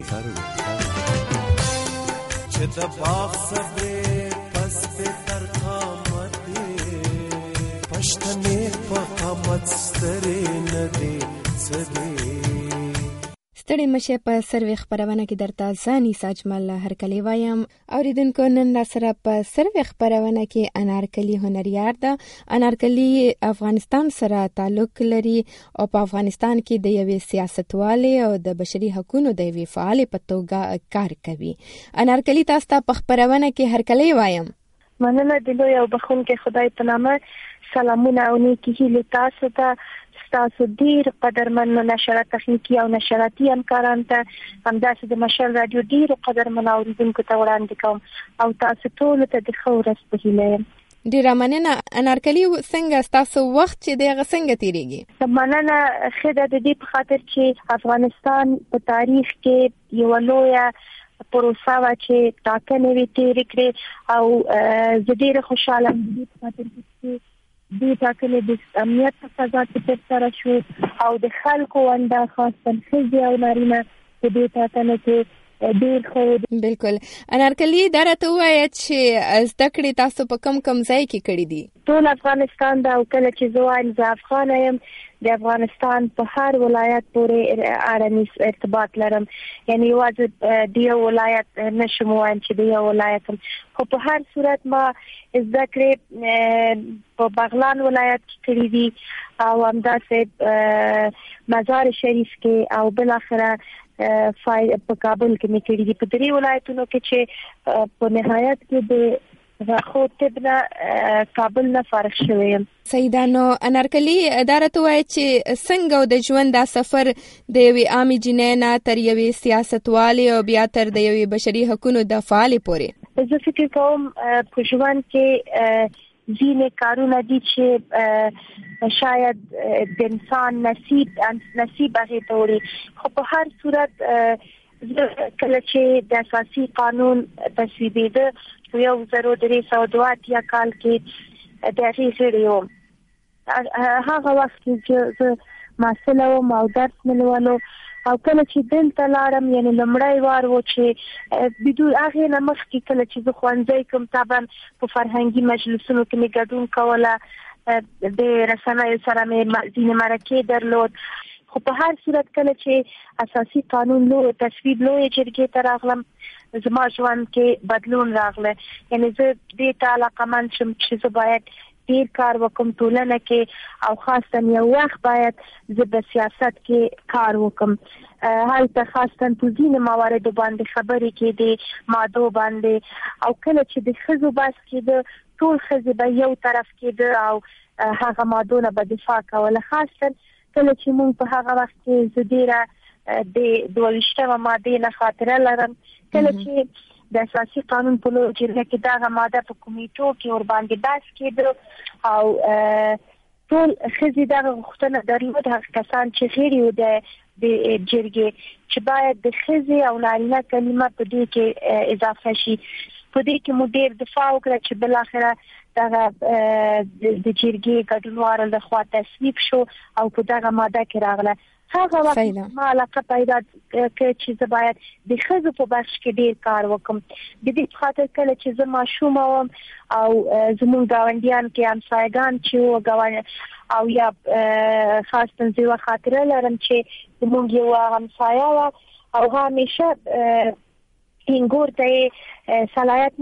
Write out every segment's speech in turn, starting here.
چې د باغ صبر پس به تر قامت پښتنې په قامت سترې نه دي سدي. ستړي مشه په سروي خبرونه کې درته ځاني ساجمل هرکلی وایم. اوریدونکو نن را سره په سروي خبرونه کې انارکلی هنریار ده. انارکلی افغانستان سره تعلق لري او په افغانستان کې د یوې سیاستوالې او د بشري حقوقو د یوې فعال په توګه کار کوي. انارکلی تاسو ته په خبرونه کې هرکلی وایم. مننه د لوی او بخښونکي خدای په نامه. سلامونه او نیکی هیله تاسو ته، تاسو ډیر قدرمن نشرات تخنیکی او نشراتي همکاران ته، همداسې د مشر رادیو ډیر قدرمن اوریدونکو ته وړاندې کوم او تاسو ټول ته د ښه ورځ په هیله یم. ډیره مننه. انارکلی څنګه تاسو وخت چې دغه څنګه تیریږي؟ مننه خدای د دې په خاطر چې افغانستان په تاریخ کې یو لویه پروسه وا چې ټاکنې وی تیرې کړې او زه ډیره خوشاله یم په خاطر چې د ټاکنې د امنیت په فضا کې ترسره شو او د خلکو ونده خاصه ښځې او نارینه په دې ټاکنه کې ډیر خو. بالکل. انارکلی دا راته وایي چې زده کړې تاسو په کم ځای کې کړې دي؟ ټول افغانستان دا او کله چې زه وایم زه افغان یم، د افغانستان په هر ولایت پورې اړه ارتباط لرم. یعنی یوازې د یو ولایت نشم وایم چې د یو ولایت، خو په هر صورت ما زده کړې په بغلان ولایت کې کړې دي او همداسې مزار شریف کې او بالاخره په کابل کې مې کړې دي. په درې ولایتونو کې چې په نهایت کې د خو تبنا کابل نه فارغ شوم. سیدانو انارکلی دا راته وایي چې څنګه د ژوند دا سفر د یوې عامې جنۍ نه تر یوې سیاستوالې او بیا تر د یوې بشري حقوقو د فعالې پورې؟ زه فکر کوم په ژوند کې ځینې کارونه دي چې شاید د انسان نصیب هغه ته وړي، خو په هر صورت کله چې د اساسي قانون تصویبېده په 1302 کال کې د هغې هغه وخت چې زه محصله وم او درس مې لولو او کله چې دلته لاړم، یعنی لومړی وار و چې بدون هغې نه مخکې کله چې زه ښوونځی کوم طبعا په فرهنګي مجلسونو کې مې ګډون کوله، د رسنیو سره مې ځینې مرکې درلود. خو په هر صورت کله چې اساسي قانون تصویب لوی جرګې ته راغلم زما ژوند کې بدلون راغله. یعنی زه دې ته علاقمند شم چې زه باید ډیر کار وکم ټولنه کې او خاصه یو وخت باید زه په سیاست کې کار وکم. هلته خاصه په ځینې مواردو باندې خبرې کېدې، مادو باندې، او کله چې د ښځو بحث کېده ټول ښځې به یو طرف کېده او هغه مادو نه به دفاع کوله. خاصه کله چې موږ په هغه وخت کې زه ډیره د 22 مادې نه خاطره لرم، کله چې د اساسي قانون په لور جرګه کې دا ماده په کمیټو کې ور باندې بحث کېده او ټول ښځې دا غوښتنه درلود هغه کسان چې غیر یو د جرګې چې باید د ښځې او نارینه کلمه په دې کې اضافه شي. په دې کې مو ډېر دفاع وکړه چې بالاخره دغه د جرګې ګډونوالو لخوا تصویب شو او په دغه ماده کې راغله. هغه وخت ما علاقه پیدا کړه چې زه باید د ښځو په بخش کې ډېر کار وکم. د دې په خاطر کله چې زه ماشومه وم او زموږ ګاونډیان کې همسایګان چې وو او یا خاصه زه یوه خاطره لرم چې زموږ یوه همسایه وه او همیشه هنګور ته صلاحیت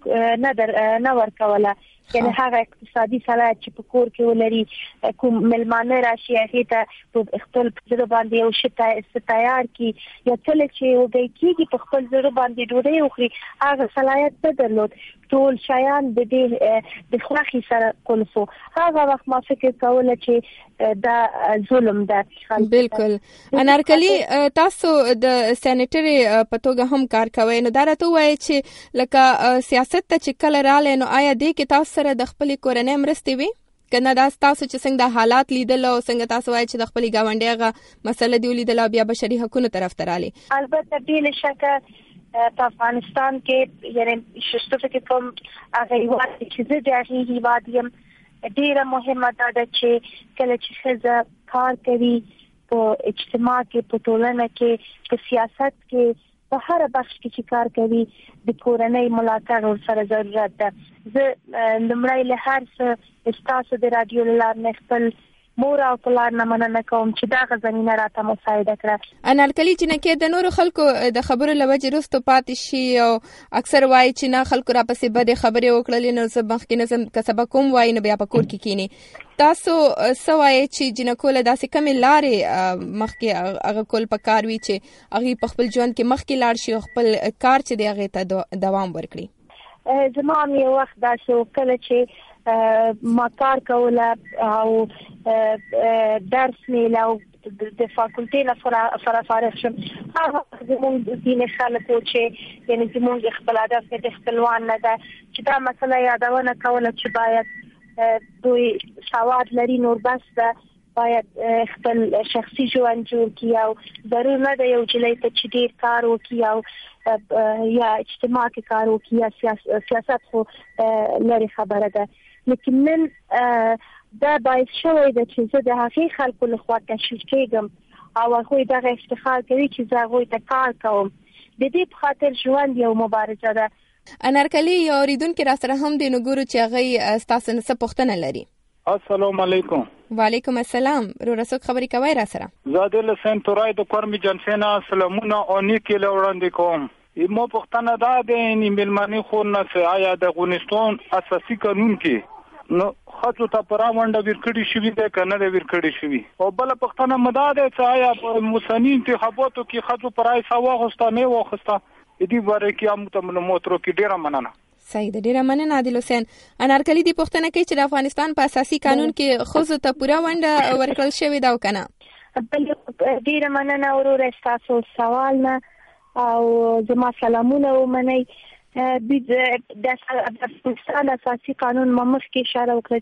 نه ورکوله، یعنی هغه اقتصادي صلاحیت چې په کور کې ولري کوم ملمانه راشي هغې ته په خپل زړه باندې یو شی تیار کړي یا کله چې وږی کېږي په خپل زړه باندې ډوډۍ وخوري، هغه صلاحیت نه درلود. ټول شیان د خوښۍ سره کلفو. هغه وخت ما فکر کوله چې دا ظلم ده. بالکل. انارکلی تاسو د سینیټري په توګه هم کار کوئ، نو دا راته ووایئ چې لکه سیاست ته چې کله راغلی نو آیا دې کې تاسو سره د خپلې کورنۍ مرستې وي؟ که نه دا تاسو چې څنګه د حالات لیدل او څنګه تاسو وایئ چې د خپلې ګاونډۍ هغه مسله دې ولیدله او بیا بشري حقونو طرف ته رالې؟ البته بې له شکه په افغانستان کې یعنی شته فکر کوم هغه هیواد چې زه د هغې هیواد یم ډېره مهمه ده چې کله چې ښځه کار کوي په اجتماع کې، په ټولنه کې، په سیاست کې په هر بخش کې چې کار کوي د کورنۍ ملاتړ ورسره ضرورت ده. زه لمړی له هر څه تاسو د رادیو لپاره خپل مور او پلار نه مننه کوم چې دا غزنینه راته مساعده کړه. انارکلي جنکه د نورو خلکو د خبرو لوجه رستو پاتې شي او اکثر وایي چې نه خلکو را پسې بده خبرې وکړلې نو سبق کې نظم کسبه کوم وایي نه بیا په کور کې کینی. تاسو سوای چې جنکو له داسې کمې لارې مخکې هغه کول په کار وی چې هغه په خپل ژوند کې مخکې لاړ شي او خپل کار چې دی هغه ته دوام ورکړي. زما یو وخت داسې وکړه چې ما کار کوله او درس مې له د فاکولټې نه فارغ شم. هغه زموږ دین خلکو چې یعنی زموږ خپل هدف د خپلوان نه ده چې دا مسله یادونه کوله چې باید دوی سواد لري نور بس ده باید خپل شخصي ژوند جوړ کړي او ضرور نه ده یو جلۍ ته چې ډېر کار وکړي او یا اجتماع کې کار وکړي یا سیاست خو لري خبره ده. لیکن نن دا باعث شوی ده چې زه د هغې خلکو لخوا تشویق کېږم او هغوی دغه افتخار کوي چې زه هغوی ته کار کوم. د دې په خاطر ژوند یو مبارزه ده. انارکلي یو اوریدونکي را سره هم دی نو ګورو چې هغه ستاسو نه څه پوښتنه لري. السلام علیکم. وعلیکم السلام. رسوک خبرې کوي را سره. زاده له سنتورای د کورمي جنسینا سلامونه او نیکی له وړاندې کوم. مو پوښتنه دا ده چې ملمنې خو نه آیا د افغانستان اساسي قانون کې نو خاطر ته پرامنډه ورکړی شوی ده کنه ده ورکړی شوی او بل پښتنه مدا ده چې آیا په موسنی انتخاباتو کې خاطر پرای سوا غوښتنه وخسته دې باره کې هم ته موترو کې ډیره مننه. صحیح ده ډیره مننه عادل حسین. انارکلي دې پښتنه کوي چې د افغانستان په اساسي قانون کې خو ته پوره ونډه ورکړل شوی دا کنه. ډیره مننه وروره تاسو سوال نه او زما سلامونه ومنئ. د افغانستان اساسي قانون مخکې اشاره وکړه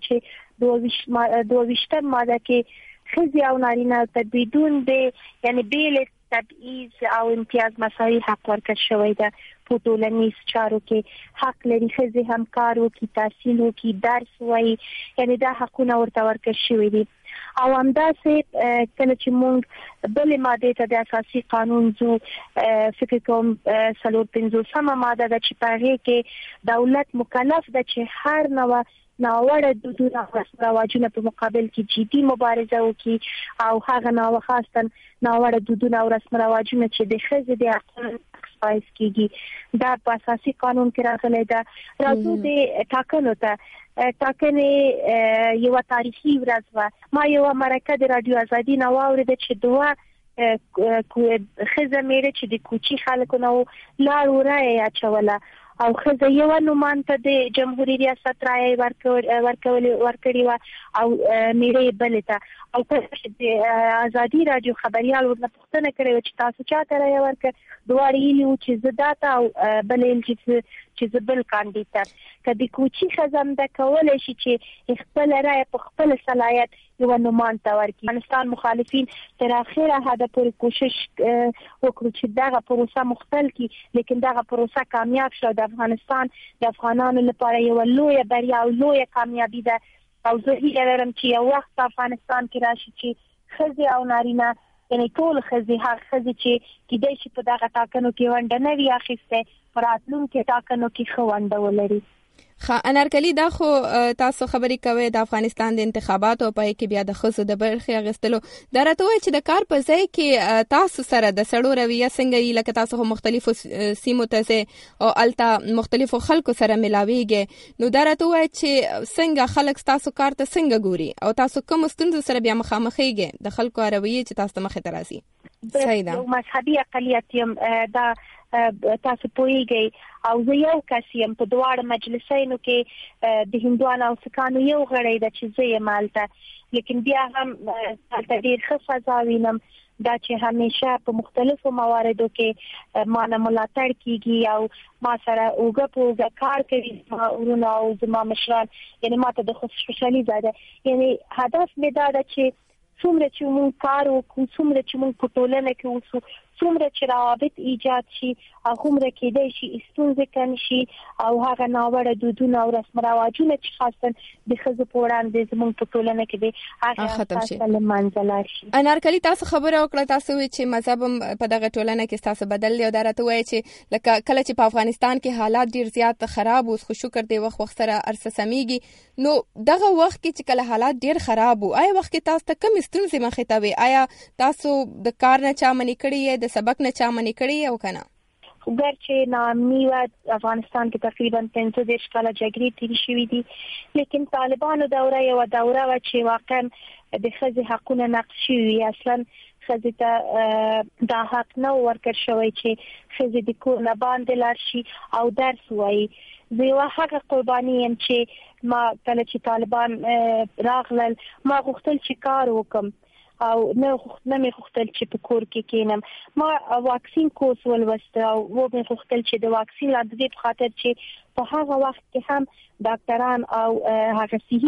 چې 22 ماده کې ښځې او نارینه ته بدون د یعنی بیل تبعیض او امتیاز مساوي حق ورکړل شوی ده. په ټولنیز چارو کې حق لري ښځې هم کار وکړي تحصیل وکړي درس وایي یعنی دا حقونه ورته ورکړل شوي دي. او همداسې کله چې موږ بلې مادې ته د اساسي قانون ځو فکر کوم 45 ماده ده چې په هغې کې دولت مکلف ده چې هر ناوړه دودونه او رواجونه په مقابل کې جدي مبارزه وکړي او هغه خاصتا ناوړه دودونه او رسم رواجونه چې د ښځې د حقونو پایس کیږي دا په اساسي قانون کې راغلی ده. راځو د ټاکنو ته. ټاکنې یو تاریخي ورځ وه. ما یو مرکه د رادیو ازادي نه واورېده چې دوه ښځه میړه چې د کوچي خلکو نه لار ورایه اچوله او ښځه یو نومان ته د جمهوریت ریاست رایه ورکړې وه او میړه بلې ته. او د ازادي رادیو خبريال ورنه پوښتنه کړې و چې تاسو چاته رایه ورکړه. دواړه یې ویل چې زه داته او بلې چې زه بل کاندید که د کوچي ښځه هم دا کولی شي چې خپله رایه په خپل صلاحیت یو نومان ته ورکړي. افغانستان مخالفین تر اخره حده پورې کوشش وکړو چې دغه پروسه مختل کړي لیکن دغه پروسه کامیاب شو. د افغانستان د افغانانو لپاره یو لویه بریا او لویه کامیابی ده او زه هیله لرم چې یو وخت په افغانستان کې راشي چې ښځې او نارینه یعنی ټول ښځې هغه ښځې چې کیدای شي په دغه ټاکنو کې ونډه نه وي اخیستې په راتلونکي ټاکنو کې ښه ونډه ولري. انارکلي دا خو تاسو خبرې کوي د افغانستان د انتخاباتو په کې بیا د ښځو د برخې اخیستلو دا راته وایي چې د کار په ځای کې تاسو سره د سړو رویه څنګه وي لکه تاسو هم مختلفو سیمو ته او الته مختلفو خلکو سره ملاويږي نو دا راته وایي چې څنګه خلک تاسو کار ته څنګه ګوري او تاسو کوم ستونزو سره بیا مخامخېږئ د خلکو رویه چې تاسو مخې ته راځي. صحیح ده. مذهبي اقلیت یم دا تاسو پوهیږئ او زه یو کس یم په دواړو مجلسینو کې د هندوانو او سکانو یو غړی ده چې زه یم هلته لیکن بیا هم هلته ډېر ښه فضا وینم دا چې همیشه په مختلفو مواردو کې مانه ملاتړ کیږي او ما سره اوږه په اوږه کار کوي زما ورونه او زما مشران یعنی ما ته د خوشحالي ده یعنی هدف مې دا ده چې څومره چې موږ کار وکړو څومره چې موږ په ټولنه کې اوسو څومره چې روابط ایجاد شي هغومره کېدای شي ستونزې کم شي او هغه ناوړه دودونه او رسم رواجونه چې خاصه د ښځو په وړاندې زموږ په ټولنه کې دي هغه ختم شي. له منځه لاړ شي. انارکلي تاسو خبره وکړه، تاسو وی چې مذهب په دغه ټولنه کې تاسو بدل دی او درته وایي چې لکه کله چې په افغانستان کې حالات ډیر زیات خراب اوس، خو شکر دی وخت سره ارسه سميږي. نو دغه وخت کې چې کله حالات ډیر خراب وو، آیا وخت کې تاسو ته کوم ستونزې مخې ته وي؟ آیا تاسو د کار نه چا منې کړی د سبق نه چا منې کړی او کنه؟ خبر چې نامنی و افغانستان کې تقریبا 15 کاله جګړې تیرې شوې دي، لیکن طالبانو دوره یو دوره و چې واقعا د ښځې حقونه نقض شوي. اصلا ښځې ته دا حق نه ورکړل شوی چې ښځې د کور نه باندې لاړ شي او درس وایي. زه یو هغه قرباني یم چې ما کله چې طالبان راغلل ما غوښتل چې کار وکم او نه مې غوښتل چې په کور کې کېنم. ما واکسین کورس ولوست او و مې غوښتل چې د واکسین لا د دې په خاطر چې په هغه وخت کې هم ډاکټران او هغه صحي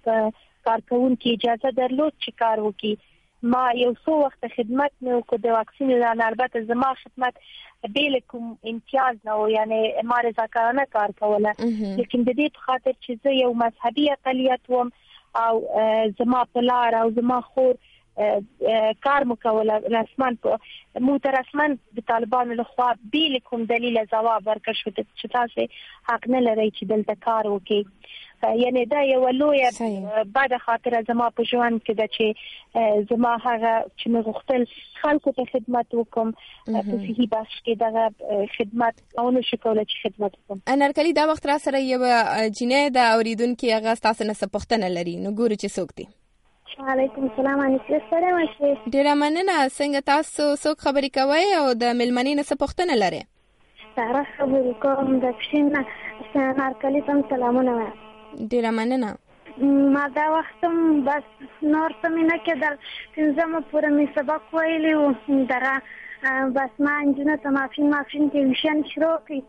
کارکونکو اجازه درلود چې کار وکړي. ما یو څو وخت خدمت مې وکړ د واکسین لپاره. البته زما خدمت بیل کوم امتیاز نه و، یعنی ما رضاکارانه کار کوله، لیکن د دې په خاطر چې زه یو مذهبي اقلیت وم او زما پلار او زما خور کار مکوله رسمان مو تر رسمان د طالبانو لخوا بیل کوم دلیل ځواب ورکړ شو چې تاسو حق نه لرئ چې دلته کار وکړئ. یعنی دا یو لویه بد خاطره زما په ژوند کې ده چې زما هغه چې مې غوښتل خلکو ته خدمت وکم په صحي بخش کې دغه خدمت او نشو کولای چې خدمت وکم. انارکلي دا وخت را سره یو جنې د اوریدونکو هغه تاسو نه پوښتنه لري، نو ګورو چې څوک دی. وعلیکم السلام. سلام علیکم. ډیره مننه. څنګه تاسو څوک خبرې کوي او د ملمنې نه څه پوښتنه لري؟ ساره خبرې کوم د پښین انارکلي ته سلامونه. ډیره مننه. ما دا وختم بس نور څه مې نه کېدل، 15 پورې مې سبق ویلی و دغه بس ما انجونه ته مافین ټلویزیون شروع کړي.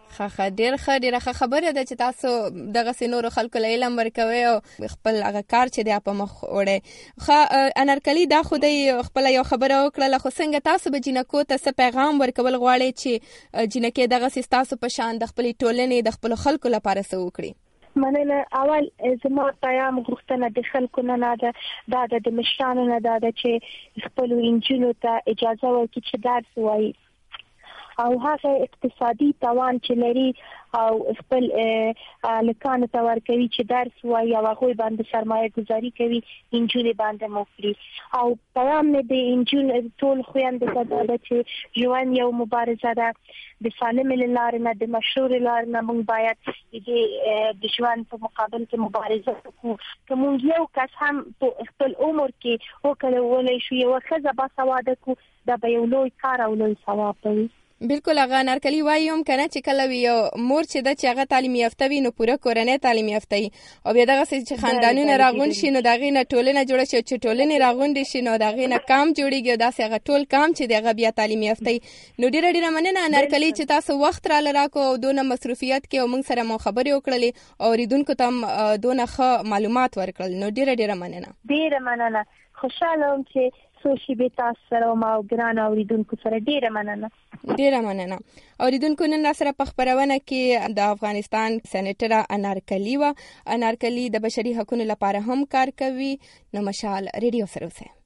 ډیره ښه خبره ده چې تاسو دغه سينورو خلکو له علم ورکوي او خپل هغه کار چې دی په مخ وړي. انارکلي دا خو د خپل یو خبره وکړه، خو څنګه تاسو به جنکو ته څه پیغام ورکول غواړي چې جنکه دغه سیستاسو په شان د خپل ټولنې د خپل خلکو لپاره څه وکړي؟ مننه. اول زما پیغام غوښتنه د خلکو نه ده د مشرانو نه ده چې خپل انجونو ته اجازه ورکړي چې درس وایي او هغه اقتصادي توان چې لري او خپل لکانو ته ورکوي چې درس وایي او هغه باندې سرمایه گذاري کوي انجونې باندې موکلي. او پیغام نه دی انجون ټول خويندې ته ده چې ژوند یو مبارزه ده، د سالم لارې نه د مشروع لارې نه موږ باید د ژوند په مقابل کې مبارزه وکړو. که موږ یو کس هم په خپل عمر کې وکړو شو یو ښځه باسواده کو دا به یو لوی کار او لوی ثواب وي. بالکل. هغه انارکلي وایي هم کنه چې کله یو مور چې د هغه تعلیم یافته وي نو پوره کورنۍ تعلیم یافته وي او بیا دغه چې خاندانونه راغون شي نو دغه نه ټولنه جوړه شي چې ټولنه راغون شي نو دغه نه کام جوړیږي دا هغه ټول کام چې دغه بیا تعلیم یافته نو ډیره مننه انارکلي چې تاسو وخت را لراکو او دونه مصروفیت کې او موږ سره مو خبرې وکړلې او ریدونکو ته دونه ښه معلومات ورکړل. نو ډیره مننه. ډیره مننه. خوشاله وم چې سوشي به تاسو سره ما ګران اوریدونکو سره ډیره مننه. اوریدونکو نن سره په خبرونه کې د افغانستان سېنیټر انارکلي د بشري حقوقو لپاره هم کار کوي. نو مشال ریډیو سره اوسه.